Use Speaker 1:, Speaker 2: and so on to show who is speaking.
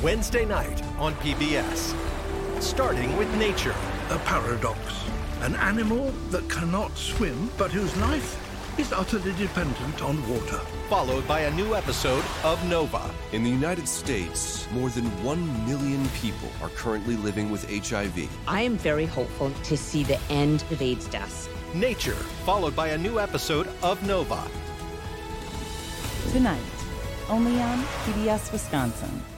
Speaker 1: Wednesday night on PBS. Starting with Nature.
Speaker 2: A paradox. An animal that cannot swim, but whose life is utterly dependent on water.
Speaker 1: Followed by a new episode of Nova.
Speaker 3: In the United States, more than 1 million people are currently living with HIV.
Speaker 4: I am very hopeful to see the end of AIDS deaths.
Speaker 1: Nature, followed by a new episode of Nova.
Speaker 5: Tonight, only on PBS Wisconsin.